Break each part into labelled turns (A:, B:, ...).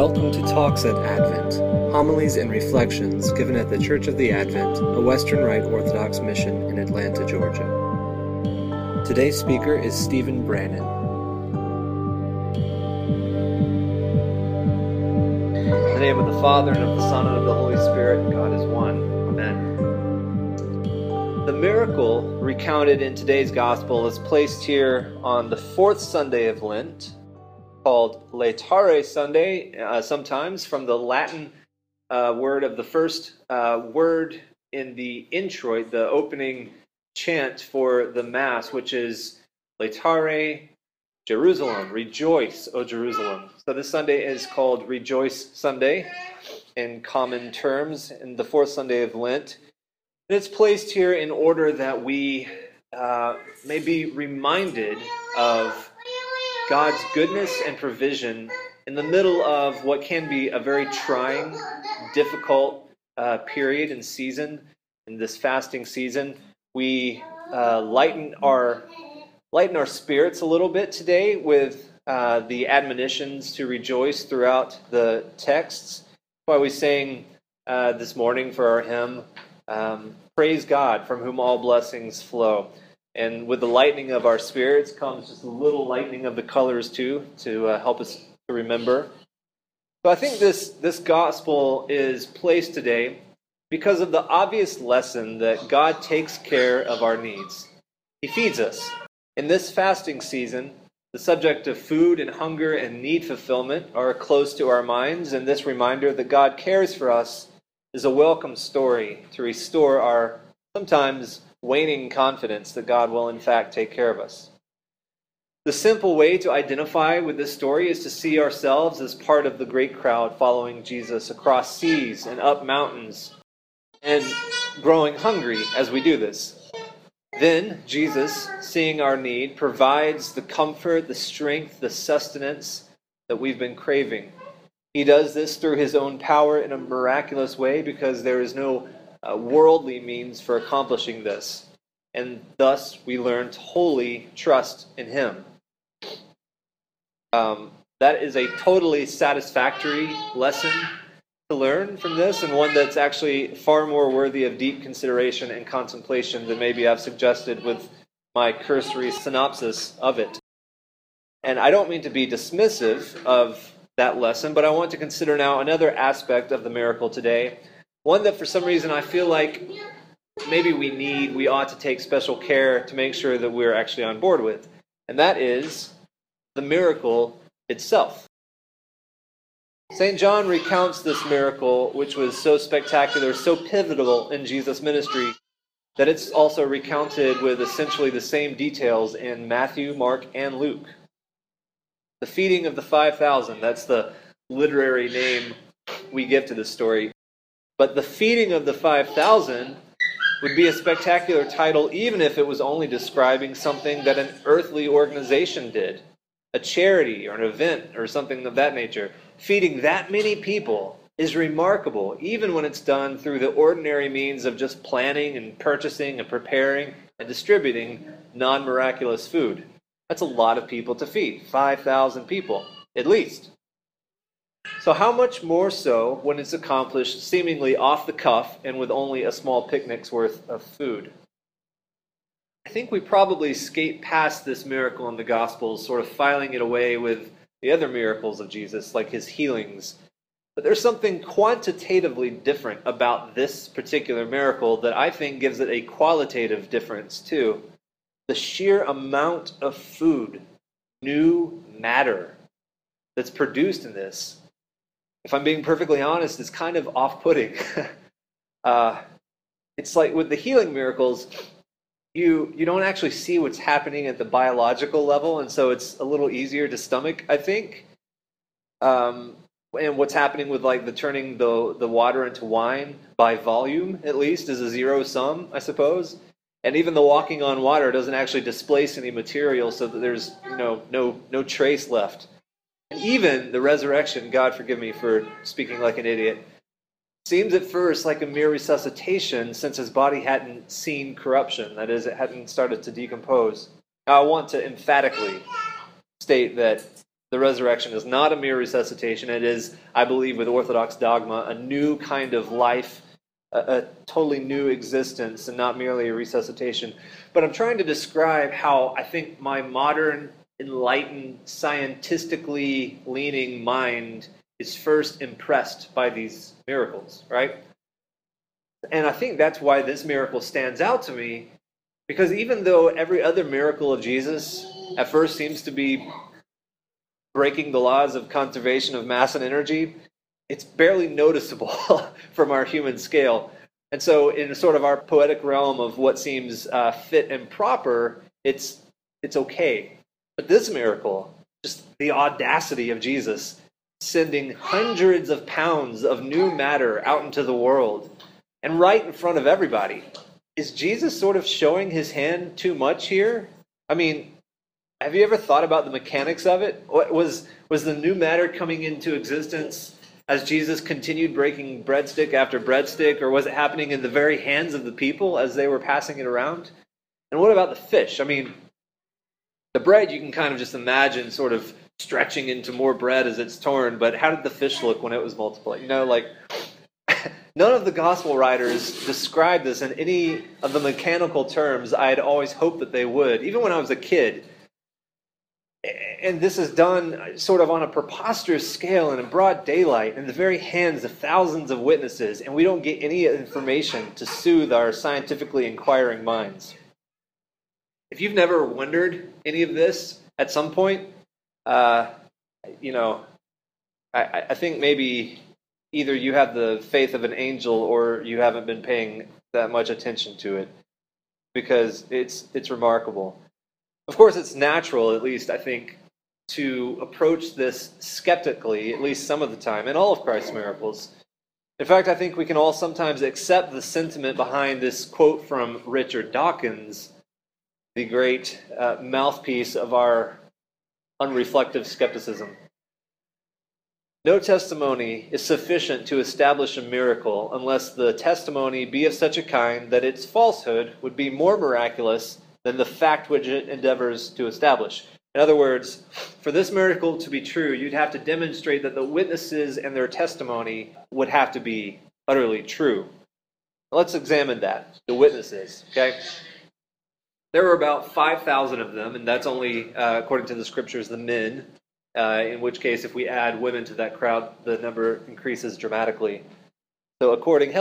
A: Welcome to Talks at Advent, homilies and reflections given at the Church of the Advent, a Western Rite Orthodox mission in Atlanta, Georgia. Today's speaker is Stephen Brannan. In the name of the Father, and of the Son, and of the Holy Spirit, God is one. Amen. The miracle recounted in today's Gospel is placed here on the fourth Sunday of Lent, called Laetare Sunday, sometimes from the Latin word of the first word in the introit, the opening chant for the Mass, which is Laetare Jerusalem, rejoice, O Jerusalem. So this Sunday is called Rejoice Sunday in common terms, in the fourth Sunday of Lent. And it's placed here in order that we may be reminded of God's goodness and provision in the middle of what can be a very trying, difficult period and season. In this fasting season, we lighten our spirits a little bit today with the admonitions to rejoice throughout the texts. That's why we sang this morning for our hymn, Praise God, from whom all blessings flow. And with the lightening of our spirits comes just a little lightening of the colors too, to help us to remember. So I think this gospel is placed today because of the obvious lesson that God takes care of our needs. He feeds us. In this fasting season, the subject of food and hunger and need fulfillment are close to our minds, and this reminder that God cares for us is a welcome story to restore our sometimes waning confidence that God will in fact take care of us. The simple way to identify with this story is to see ourselves as part of the great crowd following Jesus across seas and up mountains and growing hungry as we do this. Then Jesus, seeing our need, provides the comfort, the strength, the sustenance that we've been craving. He does this through his own power in a miraculous way because there is no worldly means for accomplishing this. And thus we learn to wholly trust in him. That is a totally satisfactory lesson to learn from this, and one that's actually far more worthy of deep consideration and contemplation than maybe I've suggested with my cursory synopsis of it. And I don't mean to be dismissive of that lesson, but I want to consider now another aspect of the miracle today, one that for some reason I feel like maybe we ought to take special care to make sure that we're actually on board with. And that is the miracle itself. St. John recounts this miracle, which was so spectacular, so pivotal in Jesus' ministry, that it's also recounted with essentially the same details in Matthew, Mark, and Luke. The feeding of the 5,000, that's the literary name we give to this story. But the feeding of the 5,000 would be a spectacular title even if it was only describing something that an earthly organization did, a charity or an event or something of that nature. Feeding that many people is remarkable, even when it's done through the ordinary means of just planning and purchasing and preparing and distributing non-miraculous food. That's a lot of people to feed, 5,000 people, at least. So how much more so when it's accomplished seemingly off the cuff and with only a small picnic's worth of food? I think we probably skate past this miracle in the Gospels, sort of filing it away with the other miracles of Jesus, like his healings. But there's something quantitatively different about this particular miracle that I think gives it a qualitative difference too. The sheer amount of food, new matter, that's produced in this, if I'm being perfectly honest, is kind of off-putting. It's like with the healing miracles, you don't actually see what's happening at the biological level, and so it's a little easier to stomach, I think. And what's happening with like the turning the water into wine by volume, at least, is a zero sum, I suppose. And even the walking on water doesn't actually displace any material, so that there's no trace left. And even the resurrection, God forgive me for speaking like an idiot, seems at first like a mere resuscitation since his body hadn't seen corruption. That is, it hadn't started to decompose. Now, I want to emphatically state that The resurrection is not a mere resuscitation. It is, I believe, with Orthodox dogma, a new kind of life, a totally new existence, and not merely a resuscitation. But I'm trying to describe how I think my modern, enlightened, scientifically leaning mind is first impressed by these miracles, right? And I think that's why this miracle stands out to me, because even though every other miracle of Jesus at first seems to be breaking the laws of conservation of mass and energy, it's barely noticeable from our human scale. And so in sort of our poetic realm of what seems fit and proper, it's okay. But this miracle, just the audacity of Jesus sending hundreds of pounds of new matter out into the world and right in front of everybody. Is Jesus sort of showing his hand too much here? I mean, have you ever thought about the mechanics of it? Was the new matter coming into existence as Jesus continued breaking breadstick after breadstick, or was it happening in the very hands of the people as they were passing it around? And what about the fish? I mean, the bread you can kind of just imagine sort of stretching into more bread as it's torn, but how did the fish look when it was multiplied? You know, like, none of the gospel writers describe this in any of the mechanical terms I had always hoped that they would, even when I was a kid. And this is done sort of on a preposterous scale and in broad daylight in the very hands of thousands of witnesses, and we don't get any information to soothe our scientifically inquiring minds. If you've never wondered any of this at some point, I think maybe either you have the faith of an angel or you haven't been paying that much attention to it, because it's remarkable. Of course, it's natural, at least I think, to approach this skeptically, at least some of the time, in all of Christ's miracles. In fact, I think we can all sometimes accept the sentiment behind this quote from Richard Dawkins, the great mouthpiece of our unreflective skepticism. No testimony is sufficient to establish a miracle unless the testimony be of such a kind that its falsehood would be more miraculous than the fact which it endeavors to establish. In other words, for this miracle to be true, you'd have to demonstrate that the witnesses and their testimony would have to be utterly true. Let's examine that, the witnesses, okay? There were about 5,000 of them, and that's only, according to the scriptures, the men, in which case if we add women to that crowd, the number increases dramatically. So according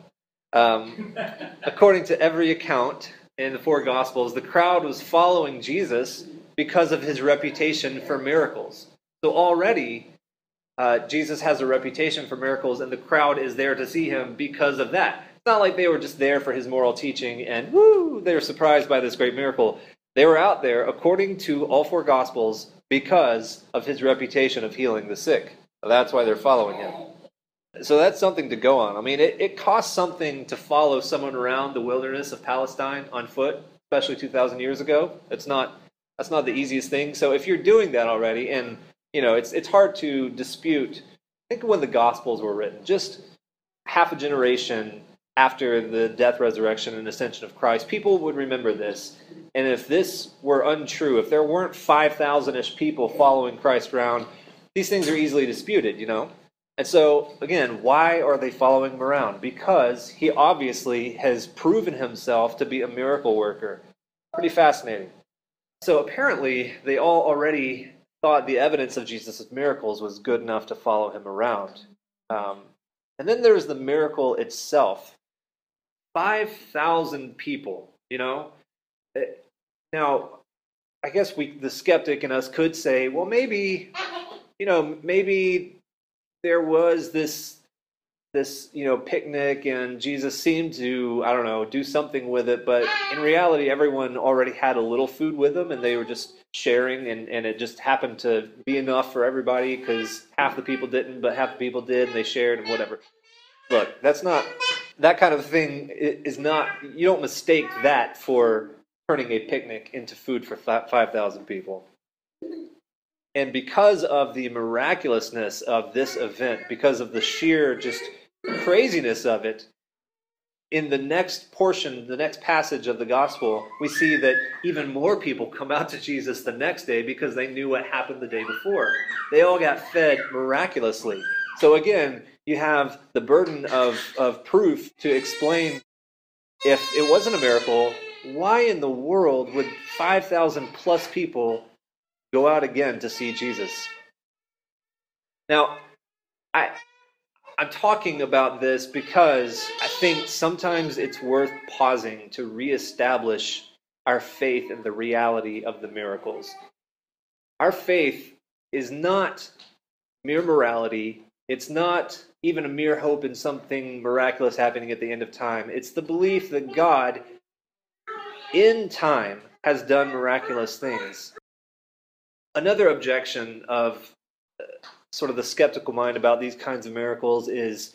A: to every account in the four Gospels, the crowd was following Jesus because of his reputation for miracles. So already, Jesus has a reputation for miracles, and the crowd is there to see him because of that. It's not like they were just there for his moral teaching and, they were surprised by this great miracle. They were out there, according to all four Gospels, because of his reputation of healing the sick. So that's why they're following him. So that's something to go on. I mean, it costs something to follow someone around the wilderness of Palestine on foot, especially 2,000 years ago. That's not the easiest thing. So if you're doing that already, and it's hard to dispute. Think of when the Gospels were written, just half a generation after the death, resurrection, and ascension of Christ, people would remember this. And if this were untrue, if there weren't 5,000-ish people following Christ around, these things are easily disputed, And so, again, why are they following him around? Because he obviously has proven himself to be a miracle worker. Pretty fascinating. So apparently, they all already thought the evidence of Jesus' miracles was good enough to follow him around. And then there's the miracle itself. 5,000 people, Now, I guess the skeptic in us could say, well, maybe there was this picnic and Jesus seemed to, do something with it, but in reality, everyone already had a little food with them and they were just sharing, and it just happened to be enough for everybody because half the people didn't, but half the people did, and they shared and whatever. Look, that kind of thing is not, you don't mistake that for turning a picnic into food for 5,000 people. And because of the miraculousness of this event, because of the sheer just craziness of it, in the next portion, the next passage of the gospel, we see that even more people come out to Jesus the next day because they knew what happened the day before. They all got fed miraculously. So again, you have the burden of proof to explain, if it wasn't a miracle, why in the world would 5,000 plus people go out again to see Jesus? Now, I'm talking about this because I think sometimes it's worth pausing to reestablish our faith in the reality of the miracles. Our faith is not mere morality. It's not even a mere hope in something miraculous happening at the end of time. It's the belief that God, in time, has done miraculous things. Another objection of sort of the skeptical mind about these kinds of miracles is,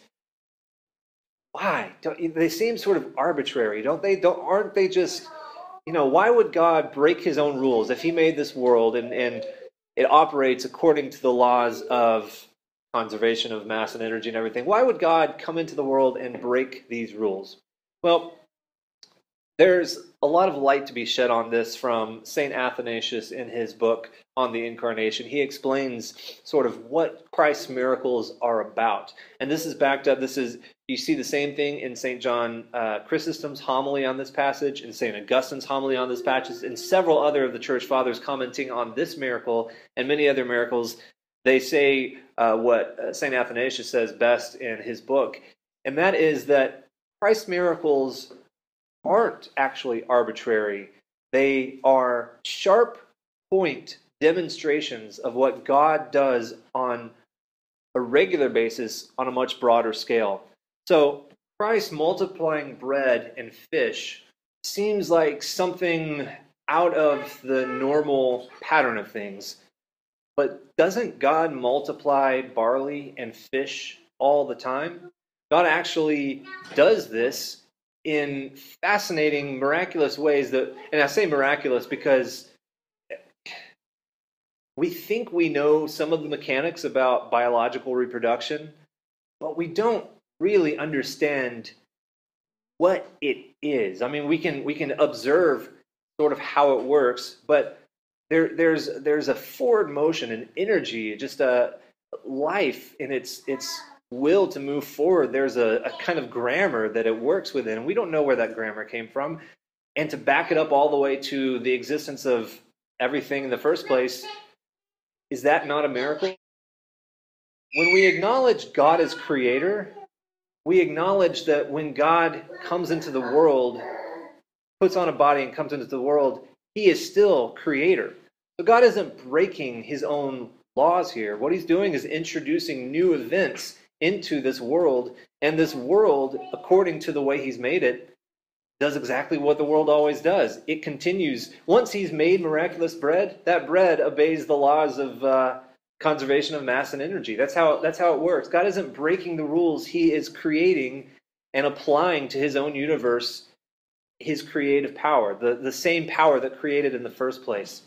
A: why? They seem sort of arbitrary, don't they? Aren't they just, why would God break his own rules if he made this world and it operates according to the laws of conservation of mass and energy and everything? Why would God come into the world and break these rules? Well, there's a lot of light to be shed on this from St. Athanasius in his book on the Incarnation. He explains sort of what Christ's miracles are about. And this is backed up, you see the same thing in St. John Chrysostom's homily on this passage, in St. Augustine's homily on this passage, and several other of the church fathers commenting on this miracle and many other miracles. They say what St. Athanasius says best in his book, and that is that Christ's miracles aren't actually arbitrary. They are sharp point demonstrations of what God does on a regular basis on a much broader scale. So Christ multiplying bread and fish seems like something out of the normal pattern of things. But doesn't God multiply barley and fish all the time? God actually does this in fascinating, miraculous ways and I say miraculous because we think we know some of the mechanics about biological reproduction, but we don't really understand what it is. I mean, we can observe sort of how it works, but there's a forward motion, an energy, just a life in its will to move forward. There's a kind of grammar that it works within. We don't know where that grammar came from. And to back it up all the way to the existence of everything in the first place, is that not a miracle? When we acknowledge God as creator, we acknowledge that when God comes into the world, puts on a body and comes into the world, he is still creator. So God isn't breaking his own laws here. What he's doing is introducing new events into this world, and this world, according to the way he's made it, does exactly what the world always does. It continues. Once he's made miraculous bread, that bread obeys the laws of conservation of mass and energy. That's how it works. God isn't breaking the rules. He is creating and applying to his own universe his creative power, the same power that created in the first place.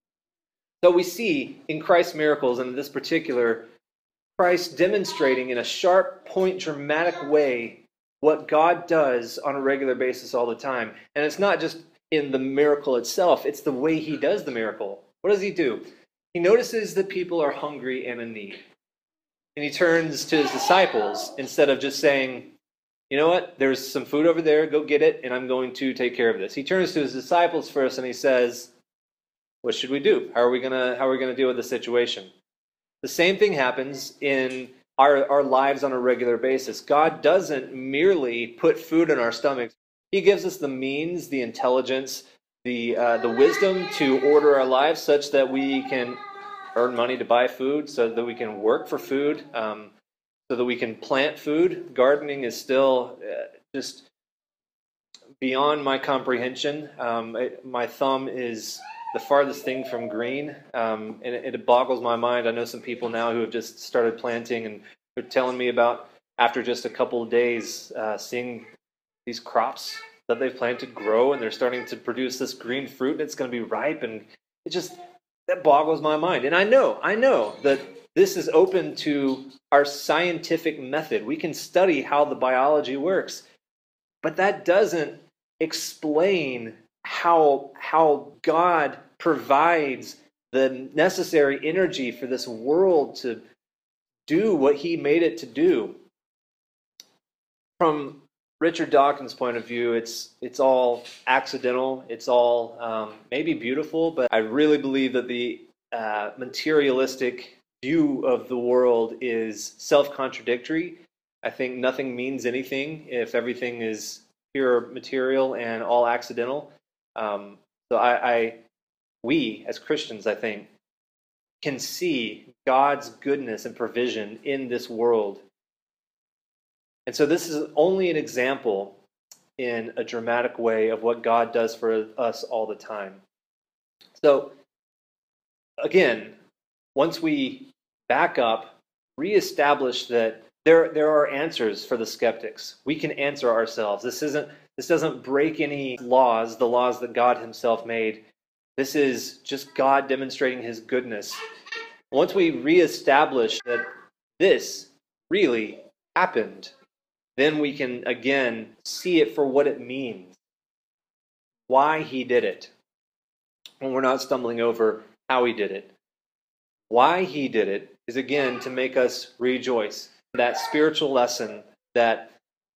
A: So we see in Christ's miracles, and in this particular, Christ demonstrating in a sharp point, dramatic way what God does on a regular basis all the time. And it's not just in the miracle itself, it's the way he does the miracle. What does he do? He notices that people are hungry and in need. And he turns to his disciples instead of just saying, you know what, there's some food over there, go get it, and I'm going to take care of this. He turns to his disciples first and he says, what should we do? How are we gonna deal with the situation? The same thing happens in our lives on a regular basis. God doesn't merely put food in our stomachs. He gives us the means, the intelligence, the wisdom to order our lives such that we can earn money to buy food, so that we can work for food, so that we can plant food. Gardening is still just beyond my comprehension. My thumb is the farthest thing from green, and it boggles my mind. I know some people now who have just started planting, and they're telling me about, after just a couple of days, seeing these crops that they've planted grow, and they're starting to produce this green fruit, and it's going to be ripe, and that boggles my mind. And I know that this is open to our scientific method. We can study how the biology works. But that doesn't explain how God provides the necessary energy for this world to do what he made it to do. From Richard Dawkins' point of view, it's all accidental. It's all maybe beautiful, but I really believe that the materialistic view of the world is self-contradictory. I think nothing means anything if everything is pure material and all accidental. So we as Christians, I think, can see God's goodness and provision in this world. And so this is only an example in a dramatic way of what God does for us all the time. So again, once we back up, reestablish that there are answers for the skeptics. We can answer ourselves. This doesn't break any laws, the laws that God himself made. This is just God demonstrating his goodness. Once we reestablish that this really happened, then we can again see it for what it means. Why he did it. And we're not stumbling over how he did it. Why he did it is again to make us rejoice. That spiritual lesson that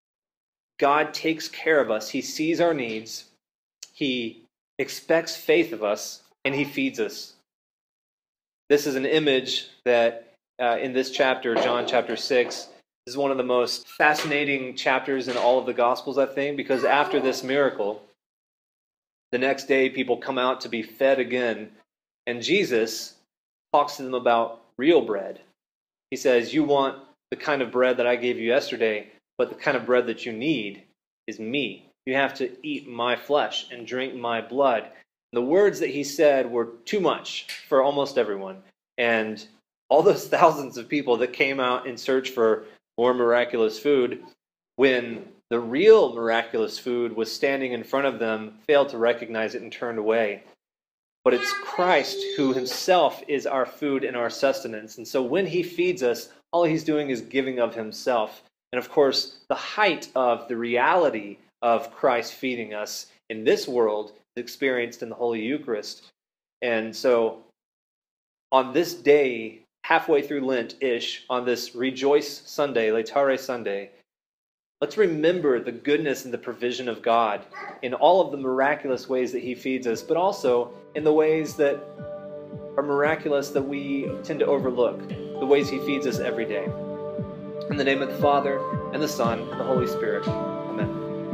A: God takes care of us. He sees our needs. He expects faith of us, and he feeds us. This is an image that in this chapter, John chapter 6, is one of the most fascinating chapters in all of the Gospels, I think, because after this miracle, the next day people come out to be fed again, and Jesus talks to them about real bread. He says, you want the kind of bread that I gave you yesterday, but the kind of bread that you need is me. You have to eat my flesh and drink my blood. The words that he said were too much for almost everyone. And all those thousands of people that came out in search for more miraculous food, when the real miraculous food was standing in front of them, failed to recognize it and turned away. But it's Christ who himself is our food and our sustenance. And so when he feeds us, all he's doing is giving of himself. And of course, the height of the reality of Christ feeding us in this world is experienced in the Holy Eucharist. And so on this day, halfway through Lent-ish, on this Rejoice Sunday, Laetare Sunday, let's remember the goodness and the provision of God in all of the miraculous ways that he feeds us, but also in the ways that are miraculous that we tend to overlook, the ways he feeds us every day. In the name of the Father, and the Son, and the Holy Spirit. Amen.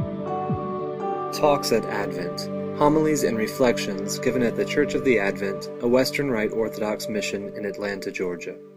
B: Talks at Advent. Homilies and reflections given at the Church of the Advent, a Western Rite Orthodox mission in Atlanta, Georgia.